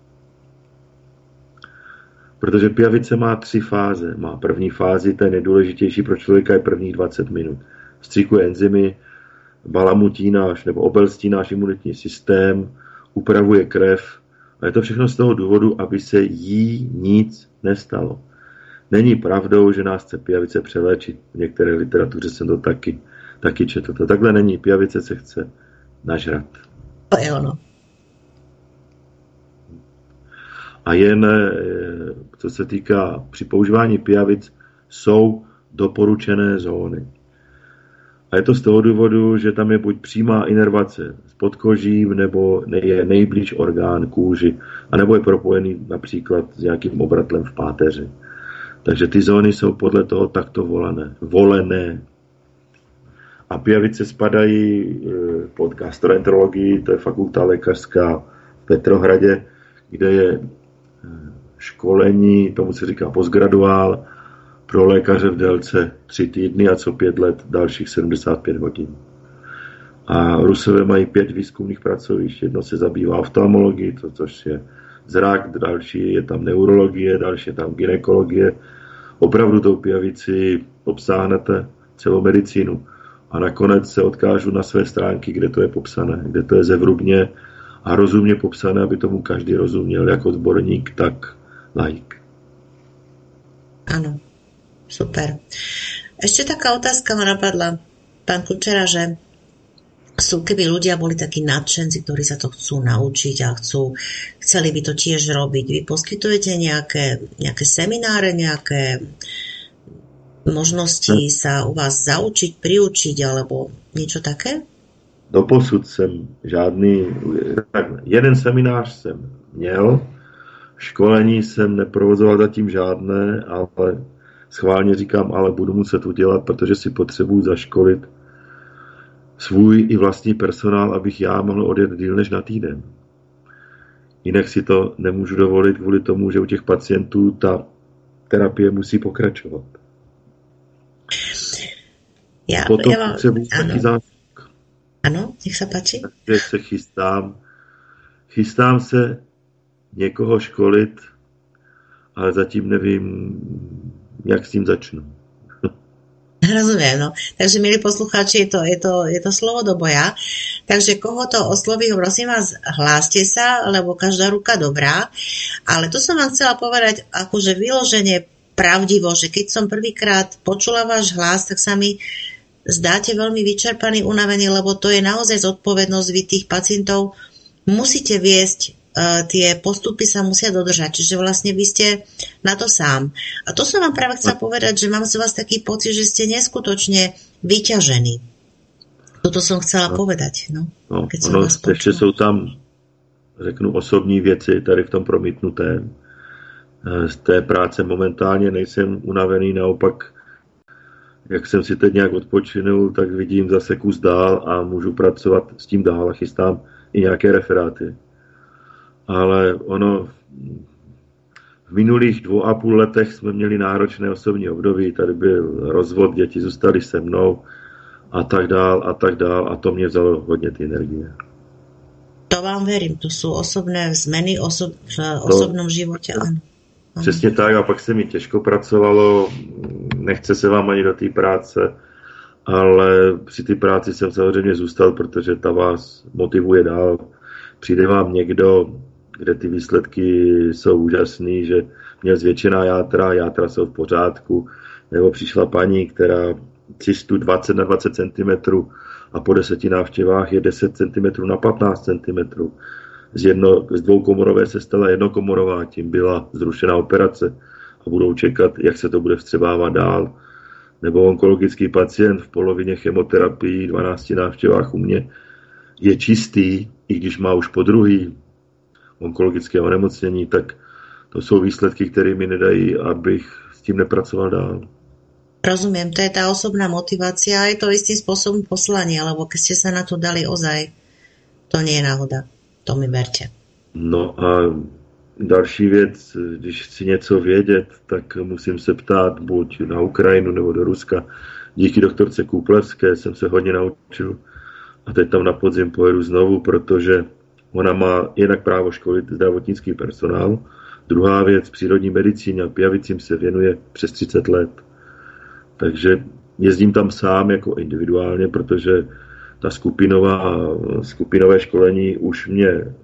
Protože pijavice má 3 fáze. Má první fázi, ta je nejdůležitější pro člověka, je prvních 20 minut. Vstřikuje enzymy, balamutí náš nebo obelstí náš imunitní systém, upravuje krev. A je to všechno z toho důvodu, aby se jí nic nestalo. Není pravdou, že nás chce pijavice přeléčit. V některé literatuře jsem to taky četl. To takhle není. Pijavice se chce nažrat. To je ono. A jen, co se týká při používání pijavic, jsou doporučené zóny. A je to z toho důvodu, že tam je buď přímá inervace s podkožím, nebo je nejblíž orgán kůži, anebo je propojený například s nějakým obratlem v páteři. Takže ty zóny jsou podle toho takto volené. A pijavice spadají pod gastroenterologii, to je fakulta lékařská v Petrohradě, kde je školení, tomu se říká postgraduál, pro lékaře v délce 3 týdny a co 5 let dalších 75 hodin. A Rusové mají 5 výzkumných pracovišť. Jedno se zabývá oftalmologií, což je zrak, další je tam neurologie, další je tam gynekologie. Opravdu tou pijavici obsáhnete celou medicínu. A nakonec se odkážu na své stránky, kde to je popsané, kde to je zevrubně a rozumně popsané, aby tomu každý rozuměl, jako odborník, tak laik. Áno, super. Ešte taká otázka ma napadla, pán Kučera, že keby ľudia boli takí nadšenci, ktorí sa to chcú naučiť a chceli by to tiež robiť. Vy poskytujete nejaké semináre, nejaké možnosti sa u vás zaučiť, priučiť alebo niečo také? Doposud jsem jeden seminář jsem měl, školení jsem neprovozoval zatím žádné, ale schválně říkám, ale budu muset udělat, protože si potřebuji zaškolit svůj i vlastní personál, abych já mohl odjet díl než na týden. Jinak si to nemůžu dovolit kvůli tomu, že u těch pacientů ta terapie musí pokračovat. Potom potřebuji taky zásuk. Ano, nech sa páči. Takže se chystám se někoho školit, ale zatím nevím, jak s tím začnu. Rozumiem, no. Takže, milí poslucháči, je to slovo do boja. Takže koho to osloví, prosím vás, hláste sa, lebo každá ruka dobrá. Ale tu som vám chcela povedať, akože vyloženie pravdivo, že keď som prvýkrát počula váš hlas, tak sa mi zdáte veľmi vyčerpaný, unavený, lebo to je naozaj zodpovednosť. Vy tých pacientov musíte viesť, tie postupy sa musia dodržať, čiže vlastne vy ste na to sám. A to som vám práve chcela povedať, že mám z vás taký pocit, že ste neskutočne vyťažení. Toto som chcela povedať. Keď som vás počula. Ještě jsou tam, řeknu, osobní věci tady v tom promítnutém. Z té práce momentálně nejsem unavený, naopak, jak jsem si teď nějak odpočinul, tak vidím zase kus dál a můžu pracovat s tím dál a chystám i nějaké referáty. Ale ono, v minulých 2,5 letech jsme měli náročné osobní období, tady byl rozvod, děti zůstaly se mnou a tak dál a to mě vzalo hodně ty energie. To vám verím, to jsou osobné změny v osobnom životě, ano. Přesně tak, a pak se mi těžko pracovalo, nechce se vám ani do té práce, ale při té práci jsem samozřejmě zůstal, protože ta vás motivuje dál. Přijde vám někdo, kde ty výsledky jsou úžasný, že měl zvětšená játra jsou v pořádku, nebo přišla paní, která cystu 20 na 20 cm a po 10 návštěvách je 10 cm na 15 cm. Z dvoukomorové se stala jednokomorová, tím byla zrušena operace a budou čekat, jak se to bude vstřebávat dál. Nebo onkologický pacient v polovině chemoterapii, 12 návštěvách u mě, je čistý, i když má už po druhý onkologické onemocnění, tak to jsou výsledky, které mi nedají, abych s tím nepracoval dál. Rozumiem, to je tá osobná motivácia a je to istým spôsobom poslanie, lebo keď ste sa na to dali ozaj, to nie je náhoda. To mi verte. No a další věc, když chci něco vědět, tak musím se ptát buď na Ukrajinu nebo do Ruska. Díky doktorce Kůplevské jsem se hodně naučil a teď tam na podzim pojedu znovu, protože ona má jednak právo školit zdravotnický personál. Druhá věc, přírodní medicíně a pijavicím se věnuje přes 30 let. Takže jezdím tam sám jako individuálně, protože ta skupinové školení už mě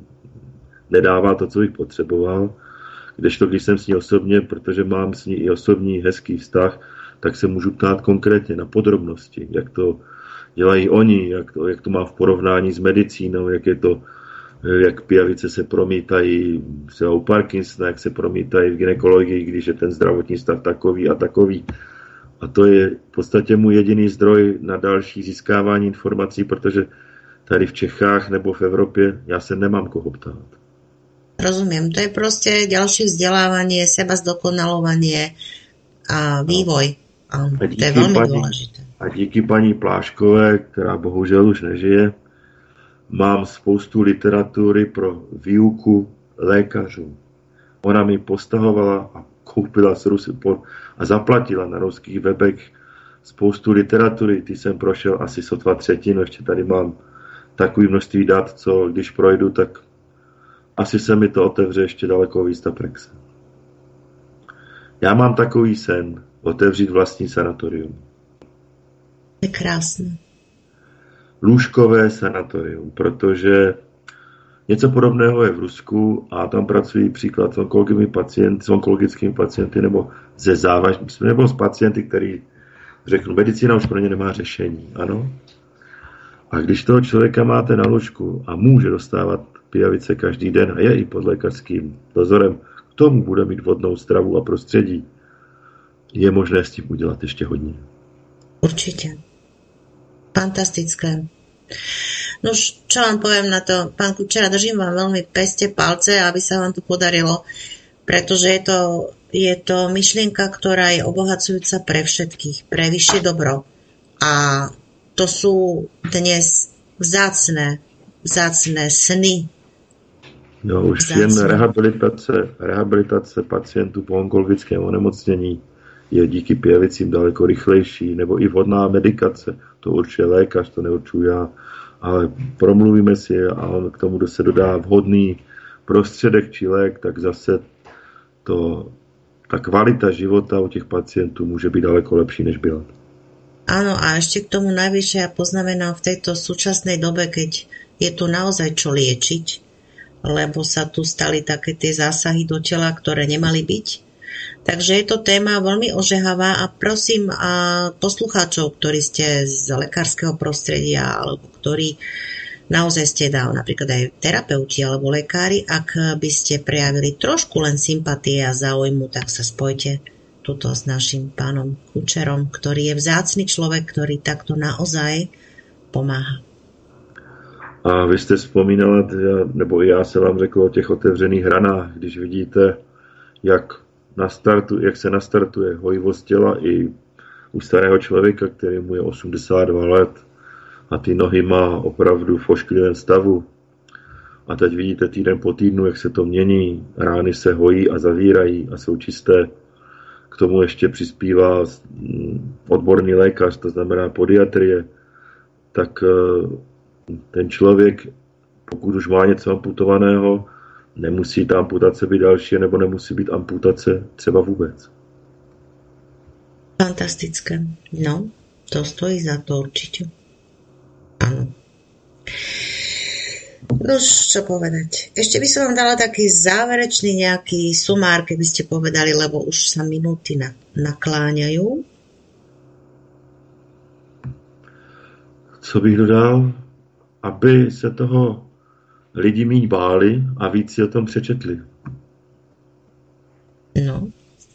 nedává to, co bych potřeboval. Kdežto, když jsem s ní osobně, protože mám s ní i osobní hezký vztah, tak se můžu ptát konkrétně na podrobnosti, jak to dělají oni, jak to má v porovnání s medicínou, jak pijavice se promítají třeba u Parkinsona, jak se promítají v gynekologii, když je ten zdravotní stav takový a takový. A to je v podstatě můj jediný zdroj na další získávání informací, protože tady v Čechách nebo v Evropě já se nemám koho ptát. Rozumiem, to je proste ďalšie vzdelávanie, seba zdokonalovanie a vývoj. A to je veľmi dôležité. A díky paní Pláškové, která bohužel už nežije, mám spoustu literatury pro výuku lékařů. Ona mi postahovala a koupila a zaplatila na ruských webech spoustu literatury. Ty jsem prošel asi sotva třetinu, ještě tady mám takový množství dat, co když projdu, tak asi se mi to otevře ještě daleko víc ta praxe. Já mám takový sen, otevřít vlastní sanatorium. Je krásné. Lůžkové sanatorium, protože něco podobného je v Rusku a tam pracují příklad s onkologickými pacienty nebo nebo s pacienty, který řeknu, medicína už pro ně nemá řešení, ano. A když toho člověka máte na lůžku a může dostávat pijavice každý den a je i pod lékařským dozorem, k tomu bude mít vhodnou stravu a prostředí, je možné s tím udělat ještě hodně. Určite. Fantastické. No čo vám poviem na to, pán Kučera, držím vám veľmi peste palce, aby sa vám to podarilo, pretože je to myšlienka, ktorá je obohacujúca pre všetkých, pre vyššie dobro. A to sú dnes vzácne sny. No, už jen rehabilitace pacientů po onkologickém onemocnění je díky pijavicím daleko rychlejší, nebo i vhodná medikace. To určuje lékař, to neurčuji já, ale promluvíme si a on k tomu, kdo se dodá vhodný prostředek či lék, tak zase ta kvalita života u těch pacientů může být daleko lepší, než byla. Áno, a ešte k tomu najvyššie ja poznamenám v tejto súčasnej dobe, keď je tu naozaj čo liečiť, lebo sa tu stali také tie zásahy do tela, ktoré nemali byť. Takže je to téma veľmi ožehavá a prosím poslucháčov, ktorí ste z lekárskeho prostredia alebo ktorí naozaj ste napríklad aj terapeuti alebo lekári, ak by ste prejavili trošku len sympatie a záujmu, tak sa spojte tuto s našim pánom Kučerom, ktorý je vzácny človek, ktorý takto naozaj pomáha. A vy jste vzpomínala, nebo já jsem vám řekl o těch otevřených hranách, když vidíte, jak se nastartuje hojivost těla i u starého člověka, který mu je 82 let a ty nohy má opravdu v ošklivém stavu. A teď vidíte týden po týdnu, jak se to mění, rány se hojí a zavírají a jsou čisté. K tomu ještě přispívá odborný lékař, to znamená podiatrie, tak ten člověk, pokud už má něco amputovaného, nemusí ta amputace být další, nebo nemusí být amputace třeba vůbec. Fantastické. No, to stojí za to určite. Áno. No, čo povedať? Ešte by som vám dala taký záverečný nejaký sumár, keby ste povedali, lebo už sa minúty nakláňajú. Co bych dodal? Aby se toho lidi míň báli a víc si o tom přečetli. No.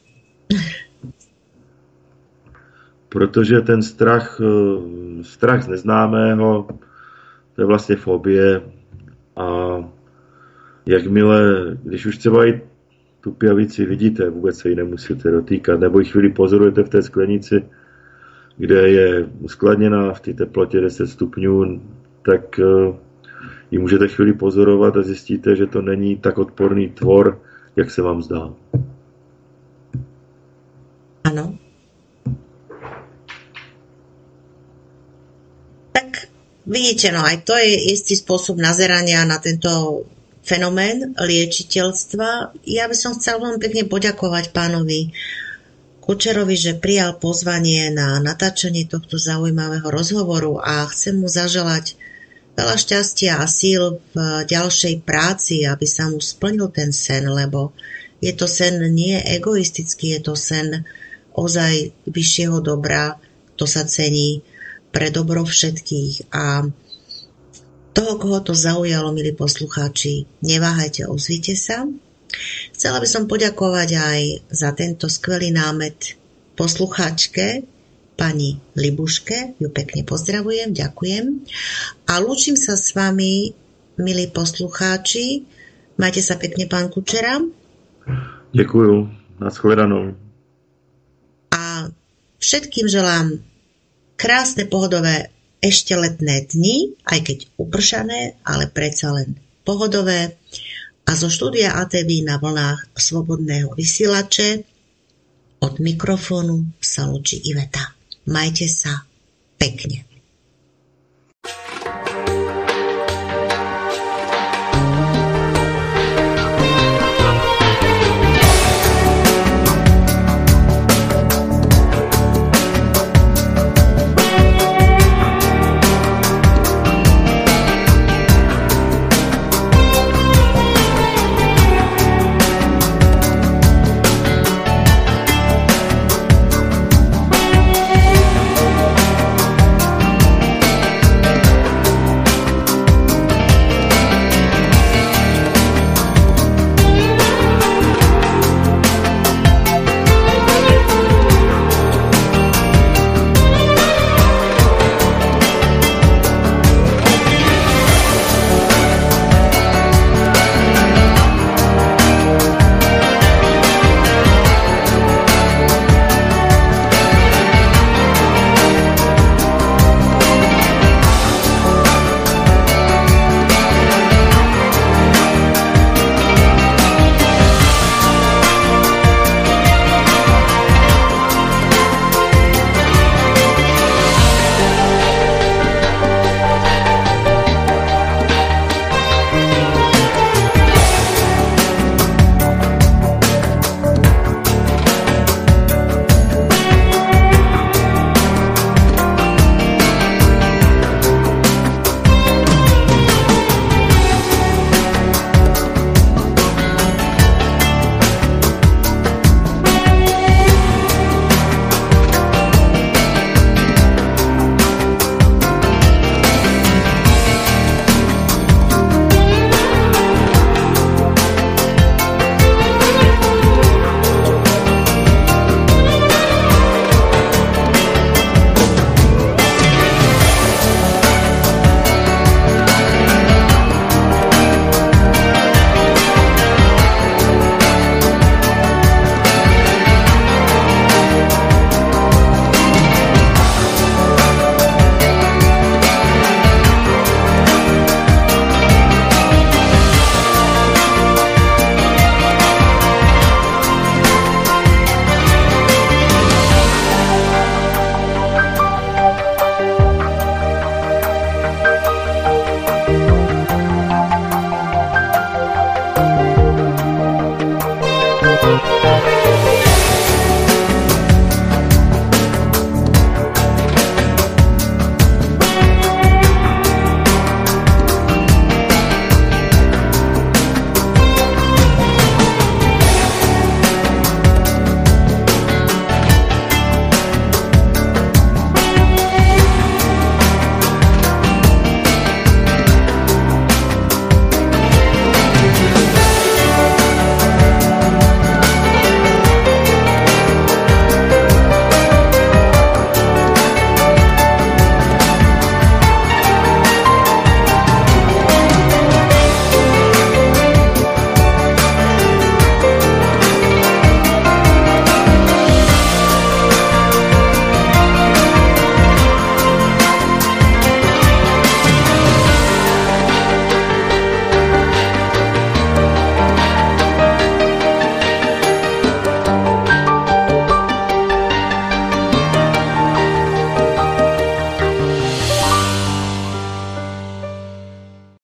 Protože ten strach z neznámého, to je vlastně fobie a jakmile, když už třeba i tu pijavici vidíte, vůbec se ji nemusíte dotýkat, nebo ji chvíli pozorujete v té sklenici, kde je uskladněná v té teplotě 10 stupňů, tak ji můžete chvíli pozorovat a zjistíte, že to není tak odporný tvor, jak se vám zdá. Ano. Tak vidíte, no aj to je istý spôsob nazerania na tento fenomén liečiteľstva. Ja by som chcel veľmi pekne poďakovať pánovi Kučerovi, že prijal pozvanie na natáčanie tohto zaujímavého rozhovoru a chcem mu zaželať veľa šťastia a síl v ďalšej práci, aby sa mu splnil ten sen, lebo je to sen nie egoistický, je to sen ozaj vyššieho dobra, to sa cení pre dobro všetkých. A toho, koho to zaujalo, milí poslucháči, neváhajte, ozvite sa. Chcela by som poďakovať aj za tento skvelý námet poslucháčke, pani Libuške, ju pekne pozdravujem, ďakujem. A lúčim sa s vami, milí poslucháči. Majte sa pekne, pán Kučera. Ďakujem, nashledanou. A všetkým želám krásne pohodové ešte letné dni, aj keď upršané, ale predsa len pohodové. A zo štúdia ATV na vlnách Slobodného vysielače od mikrofónu sa lúči Iveta. Majte sa pekne.